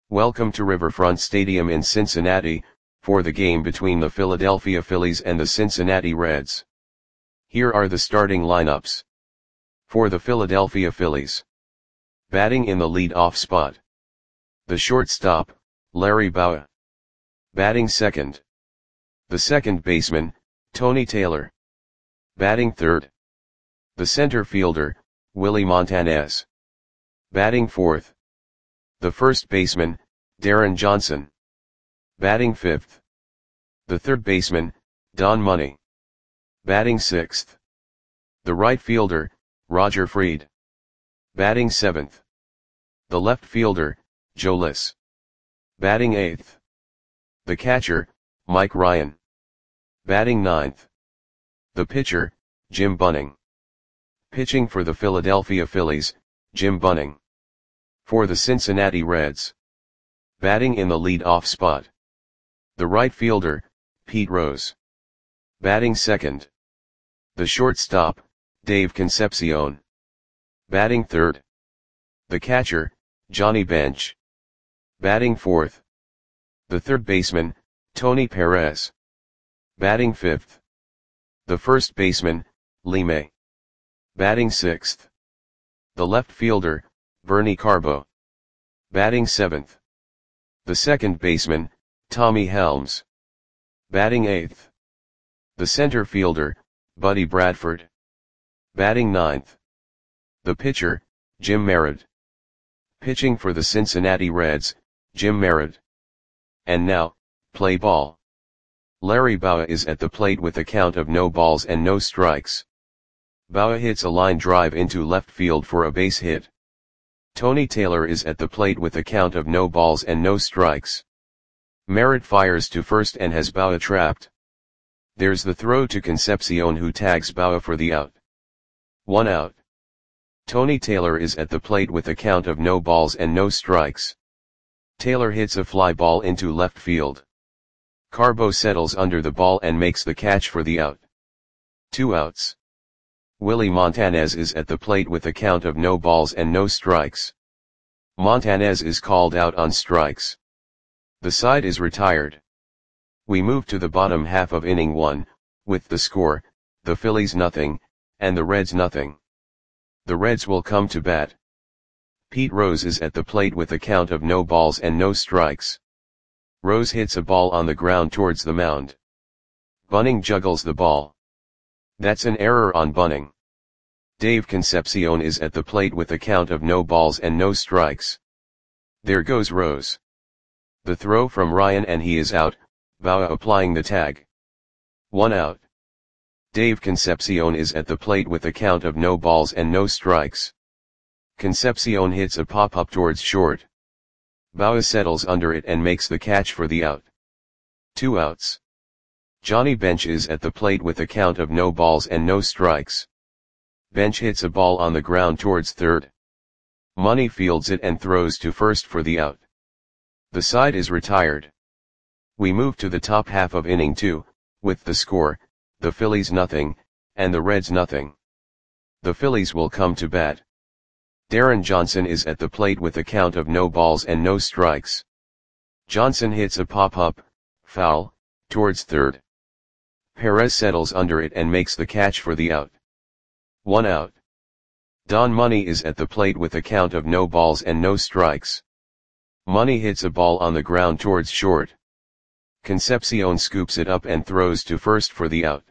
Welcome to Riverfront Stadium in Cincinnati, for the game between the Philadelphia Phillies and the Cincinnati Reds. Here are the starting lineups. For the Philadelphia Phillies. Batting in the lead-off spot. The shortstop, Larry Bowa. Batting second. The second baseman, Tony Taylor. Batting third. The center fielder, Willie Montanez. Batting fourth. The first baseman, Darren Johnson. Batting fifth. The third baseman, Don Money. Batting sixth. The right fielder, Roger Freed. Batting seventh. The left fielder, Joe Liss. Batting eighth. The catcher, Mike Ryan. Batting ninth. The pitcher, Jim Bunning. Pitching for the Philadelphia Phillies, Jim Bunning. For the Cincinnati Reds. Batting in the lead-off spot. The right fielder, Pete Rose. Batting second. The shortstop, Dave Concepcion. Batting third. The catcher, Johnny Bench. Batting fourth. The third baseman, Tony Perez. Batting fifth. The first baseman, Lee May. Batting sixth. The left fielder, Bernie Carbo. Batting seventh. The second baseman, Tommy Helms. Batting eighth. The center fielder, Buddy Bradford. Batting ninth. The pitcher, Jim Merritt. Pitching for the Cincinnati Reds, Jim Merritt. And now, play ball. Larry Bowa is at the plate with a count of no balls and no strikes. Bowa hits a line drive into left field for a base hit. Tony Taylor is at the plate with a count of no balls and no strikes. Merritt fires to first and has Bowa trapped. There's the throw to Concepcion, who tags Bowa for the out. 1 out. Tony Taylor is at the plate with a count of no balls and no strikes. Taylor hits a fly ball into left field. Carbo settles under the ball and makes the catch for the out. 2 outs. Willie Montanez is at the plate with a count of no balls and no strikes. Montanez is called out on strikes. The side is retired. We move to the bottom half of inning 1, with the score, the Phillies nothing, and the Reds nothing. The Reds will come to bat. Pete Rose is at the plate with a count of no balls and no strikes. Rose hits a ball on the ground towards the mound. Bunning juggles the ball. That's an error on Bunning. Dave Concepcion is at the plate with a count of no balls and no strikes. There goes Rose. The throw from Ryan and he is out, Bowa applying the tag. 1 out. Dave Concepcion is at the plate with a count of no balls and no strikes. Concepcion hits a pop-up towards short. Bowa settles under it and makes the catch for the out. 2 outs. Johnny Bench is at the plate with a count of no balls and no strikes. Bench hits a ball on the ground towards third. Money fields it and throws to first for the out. The side is retired. We move to the top half of inning 2, with the score, the Phillies nothing, and the Reds nothing. The Phillies will come to bat. Darren Johnson is at the plate with a count of no balls and no strikes. Johnson hits a pop-up, foul, towards third. Perez settles under it and makes the catch for the out. 1 out. Don Money is at the plate with a count of no balls and no strikes. Money hits a ball on the ground towards short. Concepcion scoops it up and throws to first for the out.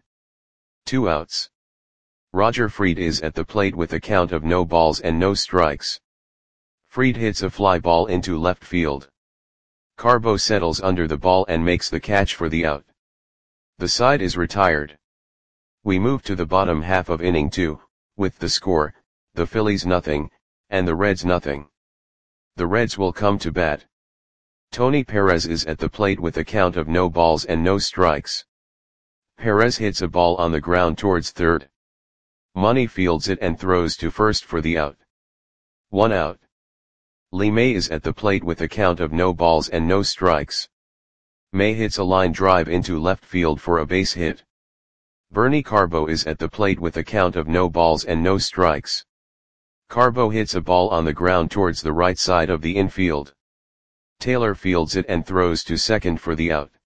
2 outs. Roger Freed is at the plate with a count of no balls and no strikes. Freed hits a fly ball into left field. Carbo settles under the ball and makes the catch for the out. The side is retired. We move to the bottom half of inning 2, with the score, the Phillies nothing, and the Reds nothing. The Reds will come to bat. Tony Perez is at the plate with a count of no balls and no strikes. Perez hits a ball on the ground towards third. Money fields it and throws to first for the out. 1 out. Lee May is at the plate with a count of no balls and no strikes. May hits a line drive into left field for a base hit. Bernie Carbo is at the plate with a count of no balls and no strikes. Carbo hits a ball on the ground towards the right side of the infield. Taylor fields it and throws to second for the out.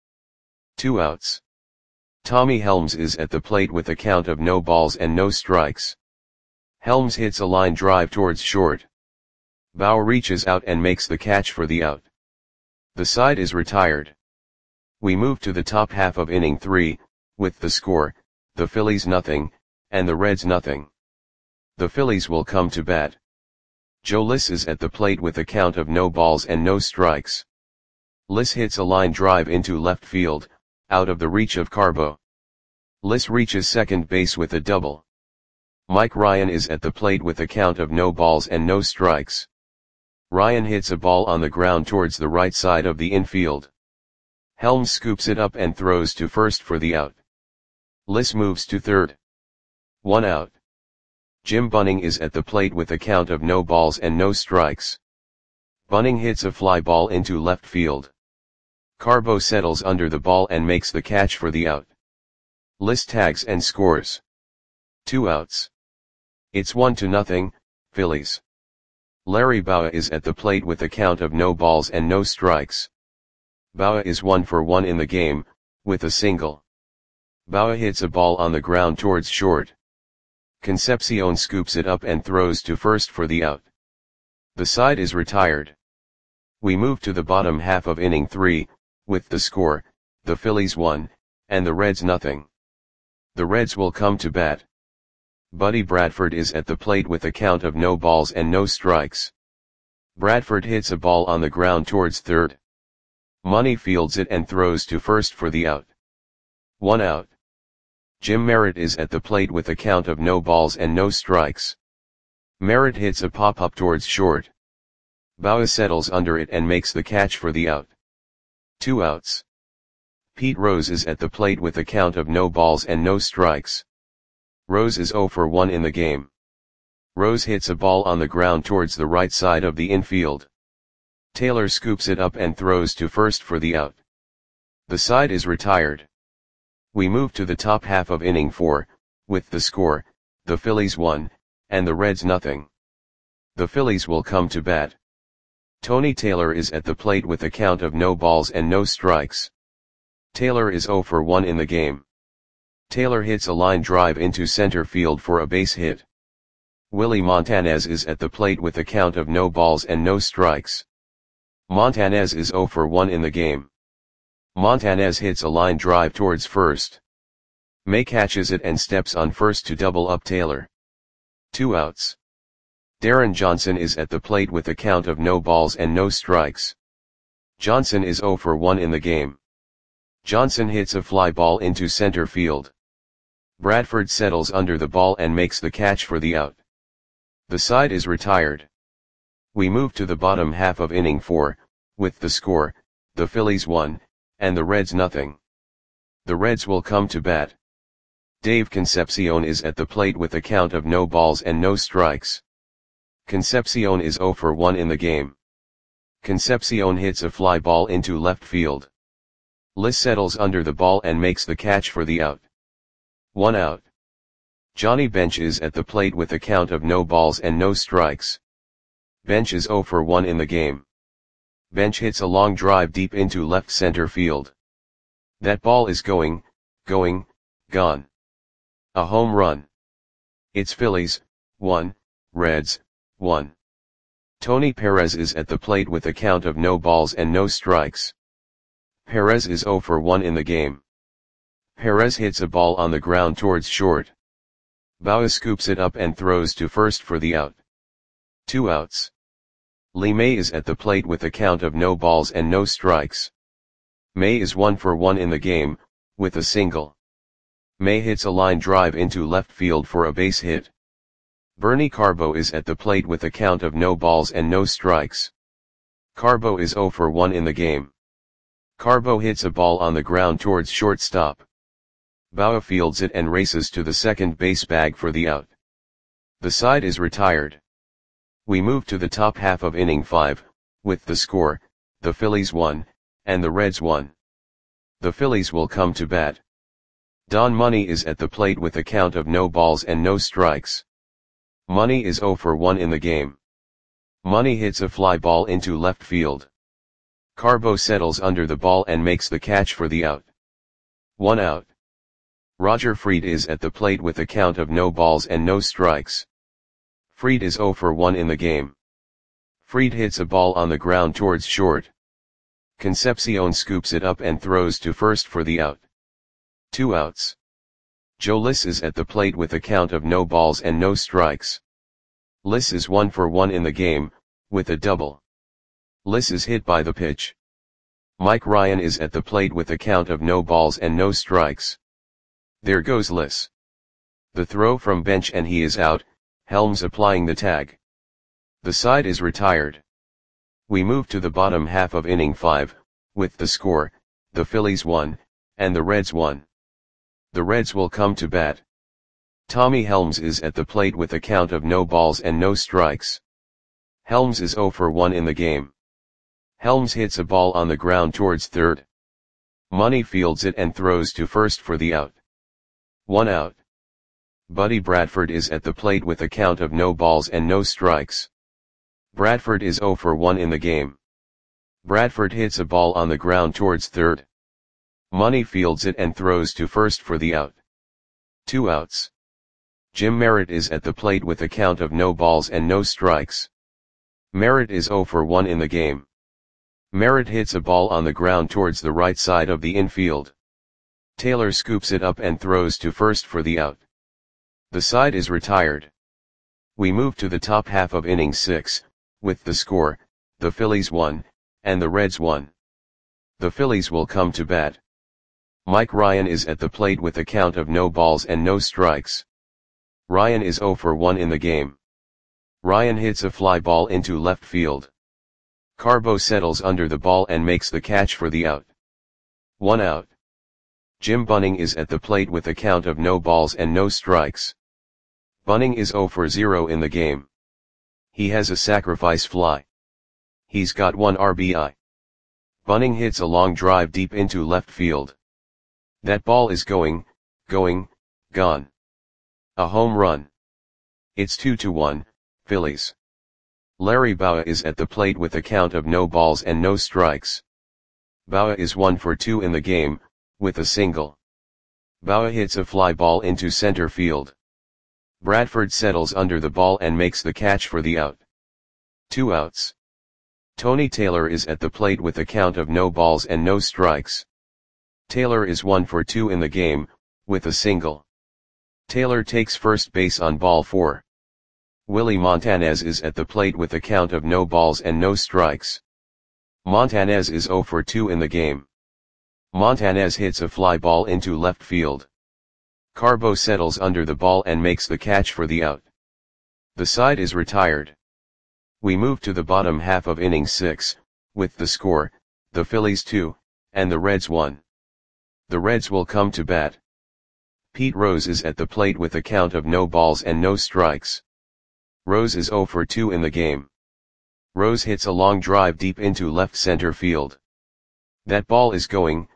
2 outs. Tommy Helms is at the plate with a count of no balls and no strikes. Helms hits a line drive towards short. Bauer reaches out and makes the catch for the out. The side is retired. We move to the top half of inning 3, with the score, the Phillies nothing, and the Reds nothing. The Phillies will come to bat. Joe Liss is at the plate with a count of no balls and no strikes. Liss hits a line drive into left field, out of the reach of Carbo. Liss reaches second base with a double. Mike Ryan is at the plate with a count of no balls and no strikes. Ryan hits a ball on the ground towards the right side of the infield. Helms scoops it up and throws to first for the out. Liss moves to third. 1 out. Jim Bunning is at the plate with a count of no balls and no strikes. Bunning hits a fly ball into left field. Carbo settles under the ball and makes the catch for the out. Liss tags and scores. 2 outs. It's 1-0, Phillies. Larry Bowa is at the plate with a count of no balls and no strikes. Bowa is 1 for 1 in the game, with a single. Bowa hits a ball on the ground towards short. Concepcion scoops it up and throws to first for the out. The side is retired. We move to the bottom half of inning 3, with the score, the Phillies 1, and the Reds nothing. The Reds will come to bat. Buddy Bradford is at the plate with a count of no balls and no strikes. Bradford hits a ball on the ground towards third. Money fields it and throws to first for the out. 1 out. Jim Merritt is at the plate with a count of no balls and no strikes. Merritt hits a pop-up towards short. Bowa settles under it and makes the catch for the out. 2 outs. Pete Rose is at the plate with a count of no balls and no strikes. Rose is 0 for 1 in the game. Rose hits a ball on the ground towards the right side of the infield. Taylor scoops it up and throws to first for the out. The side is retired. We move to the top half of inning 4, with the score, the Phillies 1, and the Reds nothing. The Phillies will come to bat. Tony Taylor is at the plate with a count of no balls and no strikes. Taylor is 0 for 1 in the game. Taylor hits a line drive into center field for a base hit. Willie Montanez is at the plate with a count of no balls and no strikes. Montanez is 0 for 1 in the game. Montanez hits a line drive towards first. May catches it and steps on first to double up Taylor. 2 outs. Darren Johnson is at the plate with a count of no balls and no strikes. Johnson is 0 for 1 in the game. Johnson hits a fly ball into center field. Bradford settles under the ball and makes the catch for the out. The side is retired. We move to the bottom half of inning 4, with the score, the Phillies 1, and the Reds nothing. The Reds will come to bat. Dave Concepcion is at the plate with a count of no balls and no strikes. Concepcion is 0 for 1 in the game. Concepcion hits a fly ball into left field. Liss settles under the ball and makes the catch for the out. 1 out. Johnny Bench is at the plate with a count of no balls and no strikes. Bench is 0 for 1 in the game. Bench hits a long drive deep into left center field. That ball is gone. A home run. It's Phillies, 1, Reds, 1. Tony Perez is at the plate with a count of no balls and no strikes. Perez is 0 for 1 in the game. Perez hits a ball on the ground towards short. Bowa scoops it up and throws to first for the out. 2 outs. Lee May is at the plate with a count of no balls and no strikes. May is 1 for 1 in the game, with a single. May hits a line drive into left field for a base hit. Bernie Carbo is at the plate with a count of no balls and no strikes. Carbo is 0 for 1 in the game. Carbo hits a ball on the ground towards shortstop. Bowa fields it and races to the second base bag for the out. The side is retired. We move to the top half of inning 5, with the score, the Phillies 1, and the Reds 1. The Phillies will come to bat. Don Money is at the plate with a count of no balls and no strikes. Money is 0 for 1 in the game. Money hits a fly ball into left field. Carbo settles under the ball and makes the catch for the out. 1 out. Roger Fried is at the plate with a count of no balls and no strikes. Fried is 0 for 1 in the game. Fried hits a ball on the ground towards short. Concepcion scoops it up and throws to first for the out. 2 outs. Joe Liss is at the plate with a count of no balls and no strikes. Liss is 1 for 1 in the game, with a double. Liss is hit by the pitch. Mike Ryan is at the plate with a count of no balls and no strikes. There goes Liss. The throw from bench and he is out, Helms applying the tag. The side is retired. We move to the bottom half of inning 5, with the score, the Phillies 1, and the Reds 1. The Reds will come to bat. Tommy Helms is at the plate with a count of no balls and no strikes. Helms is 0 for 1 in the game. Helms hits a ball on the ground towards third. Money fields it and throws to first for the out. 1 out. Buddy Bradford is at the plate with a count of no balls and no strikes. Bradford is 0 for 1 in the game. Bradford hits a ball on the ground towards third. Money fields it and throws to first for the out. 2 outs. Jim Merritt is at the plate with a count of no balls and no strikes. Merritt is 0 for 1 in the game. Merritt hits a ball on the ground towards the right side of the infield. Taylor scoops it up and throws to first for the out. The side is retired. We move to the top half of inning 6, with the score, the Phillies 1, and the Reds 1. The Phillies will come to bat. Mike Ryan is at the plate with a count of no balls and no strikes. Ryan is 0 for 1 in the game. Ryan hits a fly ball into left field. Carbo settles under the ball and makes the catch for the out. 1 out. Jim Bunning is at the plate with a count of no balls and no strikes. Bunning is 0 for 0 in the game. He has a sacrifice fly. He's got 1 RBI. Bunning hits a long drive deep into left field. That ball is going, gone. A home run. It's 2-1, Phillies. Larry Bowa is at the plate with a count of no balls and no strikes. Bowa is 1 for 2 in the game, with a single. Bowa hits a fly ball into center field. Bradford settles under the ball and makes the catch for the out. 2 outs. Tony Taylor is at the plate with a count of no balls and no strikes. Taylor is 1 for 2 in the game, with a single. Taylor takes first base on ball 4. Willie Montanez is at the plate with a count of no balls and no strikes. Montanez is 0 for 2 in the game. Montanez hits a fly ball into left field. Carbo settles under the ball and makes the catch for the out. The side is retired. We move to the bottom half of inning 6, with the score, the Phillies 2, and the Reds 1. The Reds will come to bat. Pete Rose is at the plate with a count of no balls and no strikes. Rose is 0 for 2 in the game. Rose hits a long drive deep into left center field. That ball is going,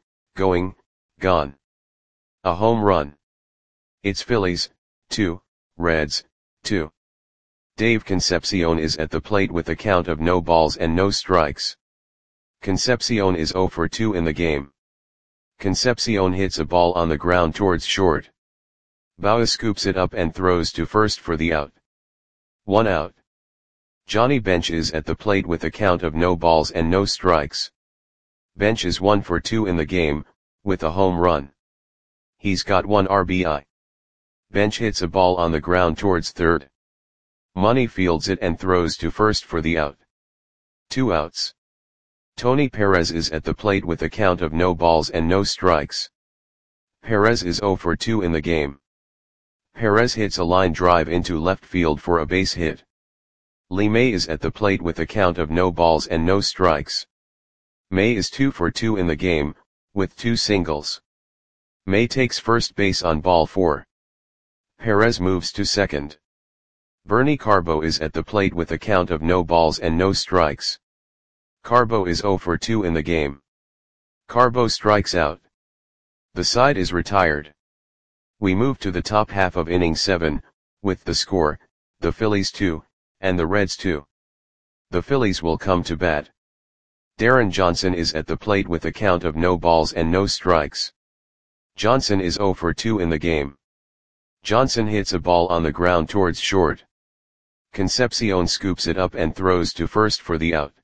gone. A home run. It's Phillies, 2, Reds, 2. Dave Concepcion is at the plate with a count of no balls and no strikes. Concepcion is 0 for 2 in the game. Concepcion hits a ball on the ground towards short. Bowa scoops it up and throws to first for the out. 1 out. Johnny Bench is at the plate with a count of no balls and no strikes. Bench is 1 for 2 in the game, with a home run. He's got 1 RBI. Bench hits a ball on the ground towards third. Money fields it and throws to first for the out. 2 outs. Tony Perez is at the plate with a count of no balls and no strikes. Perez is 0 for 2 in the game. Perez hits a line drive into left field for a base hit. Lee May is at the plate with a count of no balls and no strikes. May is 2 for 2 in the game, with 2 singles. May takes first base on ball 4. Perez moves to second. Bernie Carbo is at the plate with a count of no balls and no strikes. Carbo is 0 for 2 in the game. Carbo strikes out. The side is retired. We move to the top half of inning 7, with the score, the Phillies 2, and the Reds 2. The Phillies will come to bat. Darren Johnson is at the plate with a count of no balls and no strikes. Johnson is 0 for 2 in the game. Johnson hits a ball on the ground towards short. Concepcion scoops it up and throws to first for the out.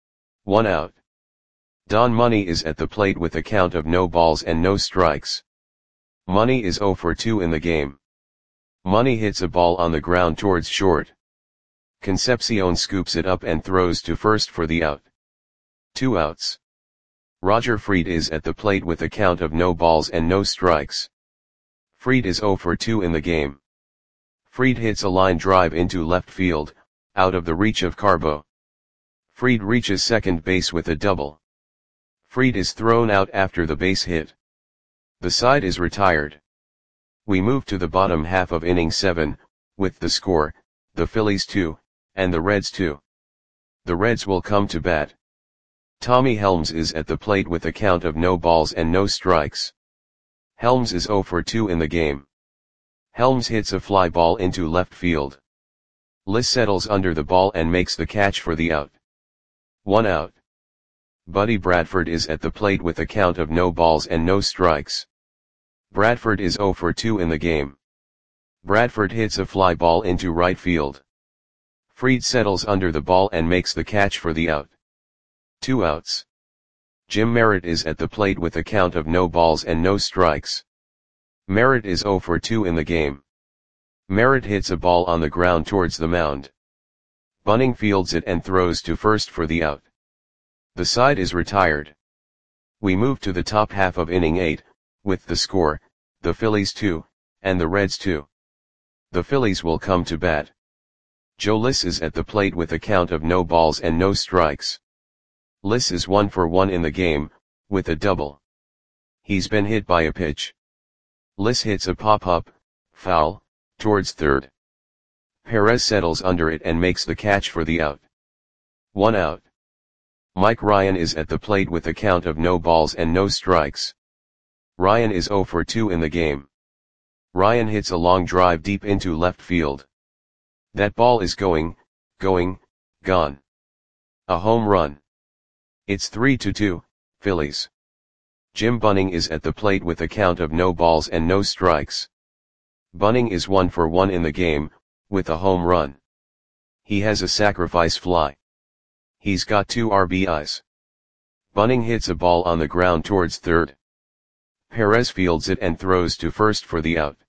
1 out. Don Money is at the plate with a count of no balls and no strikes. Money is 0 for 2 in the game. Money hits a ball on the ground towards short. Concepcion scoops it up and throws to first for the out. 2 outs. Roger Freed is at the plate with a count of no balls and no strikes. Freed is 0 for 2 in the game. Freed hits a line drive into left field, out of the reach of Carbo. Freed reaches second base with a double. Freed is thrown out after the base hit. The side is retired. We move to the bottom half of inning 7, with the score, the Phillies 2, and the Reds 2. The Reds will come to bat. Tommy Helms is at the plate with a count of no balls and no strikes. Helms is 0 for 2 in the game. Helms hits a fly ball into left field. Liss settles under the ball and makes the catch for the out. 1 out. Buddy Bradford is at the plate with a count of no balls and no strikes. Bradford is 0 for 2 in the game. Bradford hits a fly ball into right field. Freed settles under the ball and makes the catch for the out. 2 outs. Jim Merritt is at the plate with a count of no balls and no strikes. Merritt is 0 for 2 in the game. Merritt hits a ball on the ground towards the mound. Bunning fields it and throws to first for the out. The side is retired. We move to the top half of inning 8, with the score, the Phillies 2, and the Reds 2. The Phillies will come to bat. Joe Liss is at the plate with a count of no balls and no strikes. Liss is 1 for 1 in the game, with a double. He's been hit by a pitch. Liss hits a pop-up, foul, towards third. Perez settles under it and makes the catch for the out. 1 out. Mike Ryan is at the plate with a count of no balls and no strikes. Ryan is 0 for 2 in the game. Ryan hits a long drive deep into left field. That ball is gone. A home run. It's 3-2, Phillies. Jim Bunning is at the plate with a count of no balls and no strikes. Bunning is 1 for 1 in the game, with a home run. He has a sacrifice fly. He's got 2 RBIs. Bunning hits a ball on the ground towards third. Perez fields it and throws to first for the out.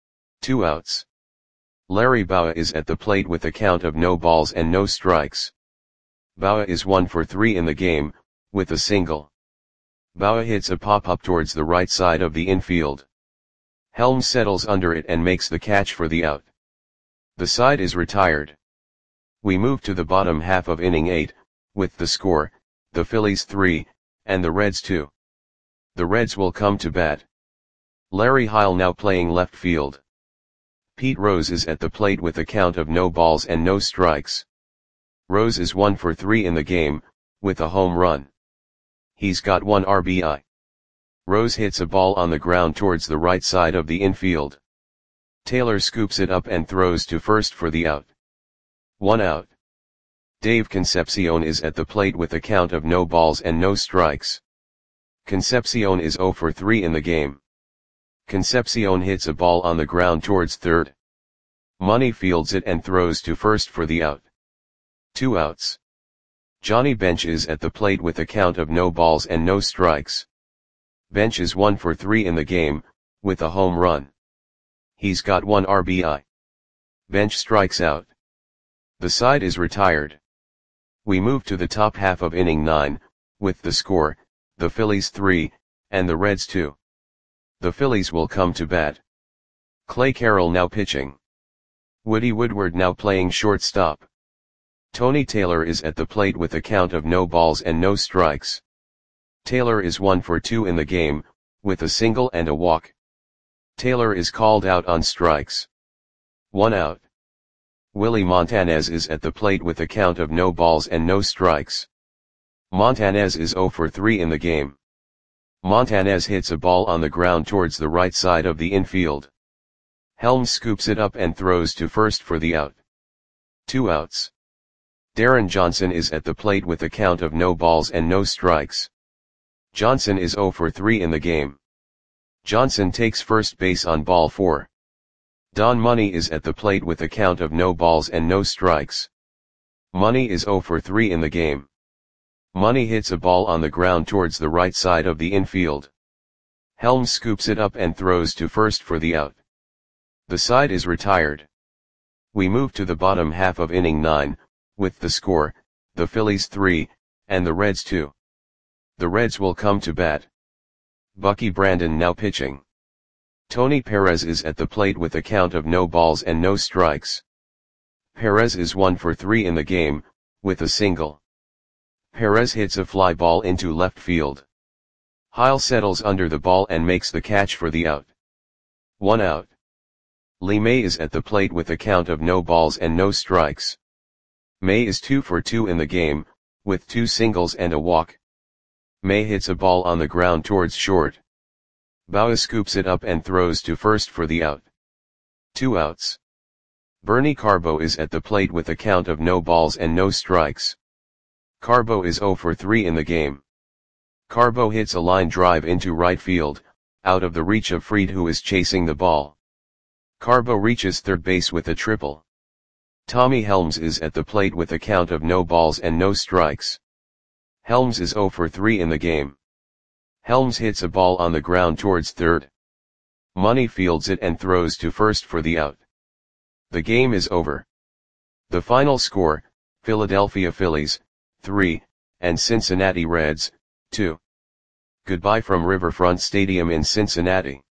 2 outs. Larry Bowa is at the plate with a count of no balls and no strikes. Bowa is 1 for 3 in the game, with a single. Bowa hits a pop-up towards the right side of the infield. Helms settles under it and makes the catch for the out. The side is retired. We move to the bottom half of inning 8, with the score, the Phillies 3, and the Reds 2. The Reds will come to bat. Larry Heil now playing left field. Pete Rose is at the plate with a count of no balls and no strikes. Rose is 1 for 3 in the game, with a home run. He's got 1 RBI. Rose hits a ball on the ground towards the right side of the infield. Taylor scoops it up and throws to first for the out. 1 out. Dave Concepcion is at the plate with a count of no balls and no strikes. Concepcion is 0 for 3 in the game. Concepcion hits a ball on the ground towards third. Money fields it and throws to first for the out. 2 outs. Johnny Bench is at the plate with a count of no balls and no strikes. Bench is 1 for 3 in the game, with a home run. He's got 1 RBI. Bench strikes out. The side is retired. We move to the top half of inning 9, with the score, the Phillies 3, and the Reds 2. The Phillies will come to bat. Clay Carroll now pitching. Woody Woodward now playing shortstop. Tony Taylor is at the plate with a count of no balls and no strikes. Taylor is 1 for 2 in the game, with a single and a walk. Taylor is called out on strikes. 1 out. Willie Montanez is at the plate with a count of no balls and no strikes. Montanez is 0 for 3 in the game. Montanez hits a ball on the ground towards the right side of the infield. Helms scoops it up and throws to first for the out. 2 outs. Darren Johnson is at the plate with a count of no balls and no strikes. Johnson is 0 for 3 in the game. Johnson takes first base on ball 4. Don Money is at the plate with a count of no balls and no strikes. Money is 0 for 3 in the game. Money hits a ball on the ground towards the right side of the infield. Helms scoops it up and throws to first for the out. The side is retired. We move to the bottom half of inning 9, with the score, the Phillies 3, and the Reds 2. The Reds will come to bat. Bucky Brandon now pitching. Tony Perez is at the plate with a count of no balls and no strikes. Perez is 1 for 3 in the game, with a single. Perez hits a fly ball into left field. Heil settles under the ball and makes the catch for the out. 1 out. Lee May is at the plate with a count of no balls and no strikes. May is 2 for 2 in the game, with 2 singles and a walk. May hits a ball on the ground towards short. Bauer scoops it up and throws to first for the out. 2 outs. Bernie Carbo is at the plate with a count of no balls and no strikes. Carbo is 0 for 3 in the game. Carbo hits a line drive into right field, out of the reach of Fried, who is chasing the ball. Carbo reaches third base with a triple. Tommy Helms is at the plate with a count of no balls and no strikes. Helms is 0 for 3 in the game. Helms hits a ball on the ground towards third. Money fields it and throws to first for the out. The game is over. The final score, Philadelphia Phillies, 3, and Cincinnati Reds, 2. Goodbye from Riverfront Stadium in Cincinnati.